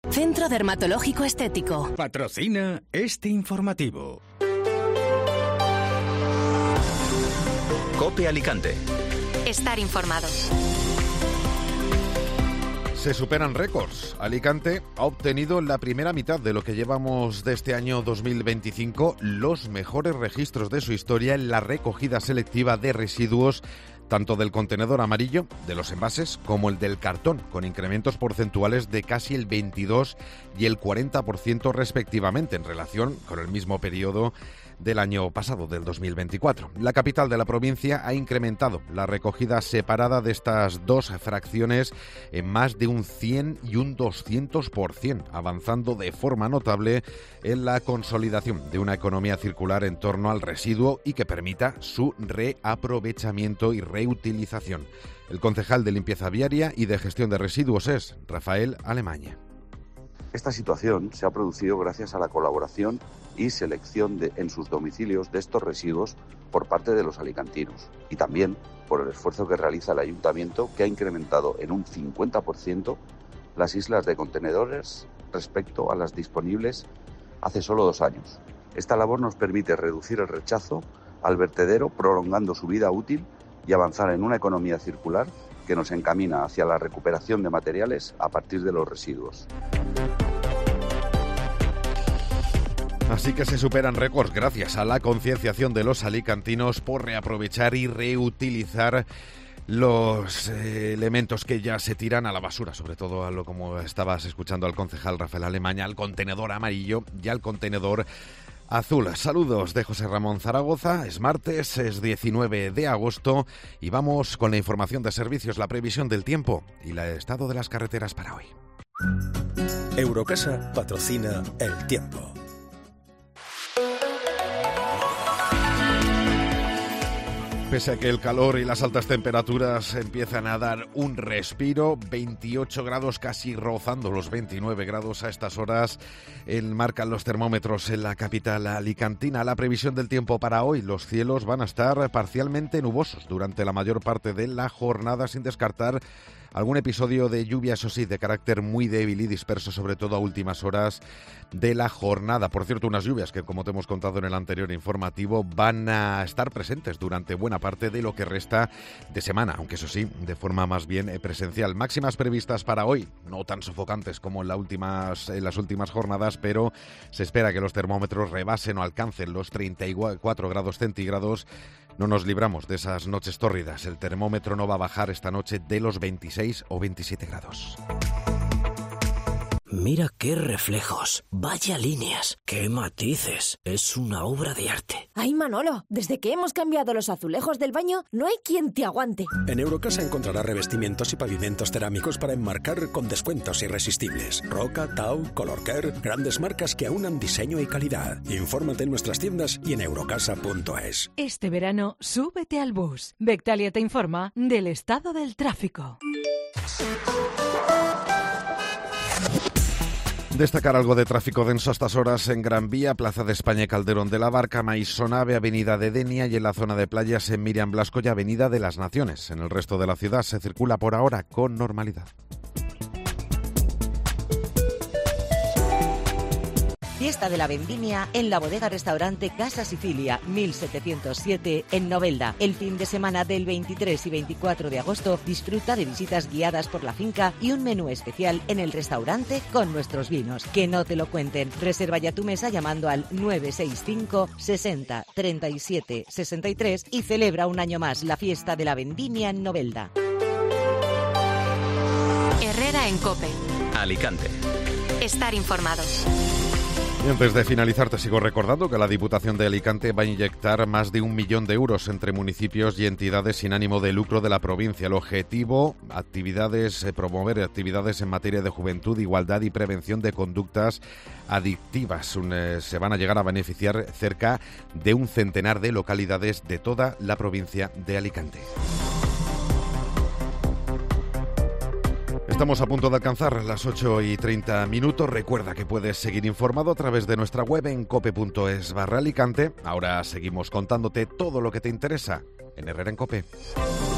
Centro Dermatológico Estético. Patrocina este informativo. COPE Alicante. Estar informado. Se superan récords. Alicante ha obtenido en la primera mitad de lo que llevamos de este año 2025 los mejores registros de su historia en la recogida selectiva de residuos, tanto del contenedor amarillo, de los envases, como el del cartón, con incrementos porcentuales de casi el 22 y el 40% respectivamente en relación con el mismo periodo del año pasado, del 2024. La capital de la provincia ha incrementado la recogida separada de estas dos fracciones en más de un 100 y un 200%, avanzando de forma notable en la consolidación de una economía circular en torno al residuo y que permita su reaprovechamiento y reutilización. El concejal de Limpieza Viaria y de Gestión de Residuos es Rafael Alemaña. Esta situación se ha producido gracias a la colaboración y selección en sus domicilios de estos residuos por parte de los alicantinos y también por el esfuerzo que realiza el Ayuntamiento, que ha incrementado en un 50% las islas de contenedores respecto a las disponibles hace solo 2 años. Esta labor nos permite reducir el rechazo al vertedero, prolongando su vida útil y avanzar en una economía circular que nos encamina hacia la recuperación de materiales a partir de los residuos. Así que se superan récords gracias a la concienciación de los alicantinos por reaprovechar y reutilizar los elementos que ya se tiran a la basura, sobre todo a lo como estabas escuchando al concejal Rafael Alemaña, al contenedor amarillo y al contenedor azul. Saludos de José Ramón Zaragoza. Es martes, es 19 de agosto y vamos con la información de servicios, la previsión del tiempo y el estado de las carreteras para hoy. Eurocasa patrocina el tiempo. Pese a que el calor y las altas temperaturas empiezan a dar un respiro, 28 grados casi rozando los 29 grados a estas horas, marcan los termómetros en la capital alicantina. La previsión del tiempo para hoy: los cielos van a estar parcialmente nubosos durante la mayor parte de la jornada, sin descartar algún episodio de lluvia, eso sí, de carácter muy débil y disperso, sobre todo a últimas horas de la jornada. Por cierto, unas lluvias que, como te hemos contado en el anterior informativo, van a estar presentes durante buena parte de lo que resta de semana, aunque eso sí, de forma más bien presencial. Máximas previstas para hoy, no tan sofocantes como en las últimas jornadas, pero se espera que los termómetros rebasen o alcancen los 34 grados centígrados. No nos libramos de esas noches tórridas. El termómetro no va a bajar esta noche de los 26 o 27 grados. Mira qué reflejos, vaya líneas, qué matices. Es una obra de arte. Ay, Manolo, desde que hemos cambiado los azulejos del baño, no hay quien te aguante. En Eurocasa encontrarás revestimientos y pavimentos cerámicos para enmarcar con descuentos irresistibles. Roca, Tau, Colorcare, grandes marcas que aunan diseño y calidad. Infórmate en nuestras tiendas y en eurocasa.es. Este verano, súbete al bus. Bectalia te informa del estado del tráfico. Destacar algo de tráfico denso a estas horas en Gran Vía, Plaza de España y Calderón de la Barca, Maisonave, Avenida de Denia y en la zona de playas en Miriam Blasco y Avenida de las Naciones. En el resto de la ciudad se circula por ahora con normalidad. Fiesta de la Vendimia en la bodega restaurante Casa Sicilia, 1707 en Novelda. El fin de semana del 23 y 24 de agosto disfruta de visitas guiadas por la finca y un menú especial en el restaurante con nuestros vinos. Que no te lo cuenten. Reserva ya tu mesa llamando al 965 60 37 63 y celebra un año más la Fiesta de la Vendimia en Novelda. Herrera en COPE. Alicante. Estar informado. Y antes de finalizar, te sigo recordando que la Diputación de Alicante va a inyectar más de 1 millón de euros entre municipios y entidades sin ánimo de lucro de la provincia. El objetivo, promover actividades en materia de juventud, igualdad y prevención de conductas adictivas. Se van a llegar a beneficiar cerca de un centenar de localidades de toda la provincia de Alicante. Estamos a punto de alcanzar las 8:30. Recuerda que puedes seguir informado a través de nuestra web en cope.es/Alicante. Ahora seguimos contándote todo lo que te interesa en Herrera en COPE.